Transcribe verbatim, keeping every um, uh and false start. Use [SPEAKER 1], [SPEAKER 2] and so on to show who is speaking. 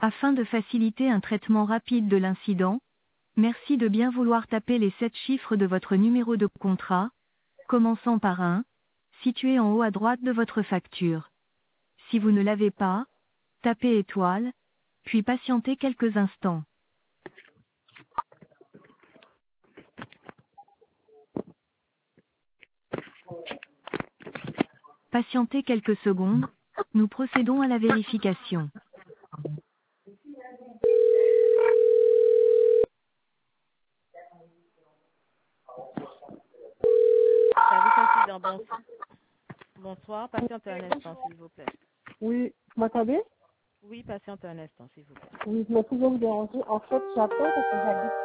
[SPEAKER 1] Afin de faciliter un traitement rapide de l'incident, merci de bien vouloir taper les sept chiffres de votre numéro de contrat, commençant par un, situé en haut à droite de votre facture. Si vous ne l'avez pas, tapez étoile, puis patientez quelques instants. Patientez quelques secondes, nous procédons à la vérification.
[SPEAKER 2] Service incident, bon- bonsoir. Patientez un instant, s'il vous plaît.
[SPEAKER 3] Oui, vous m'entendez?
[SPEAKER 2] Oui, patientez un instant, s'il vous plaît.
[SPEAKER 3] Oui, je me suis vous déranger. En fait, j'appelle parce que j'habite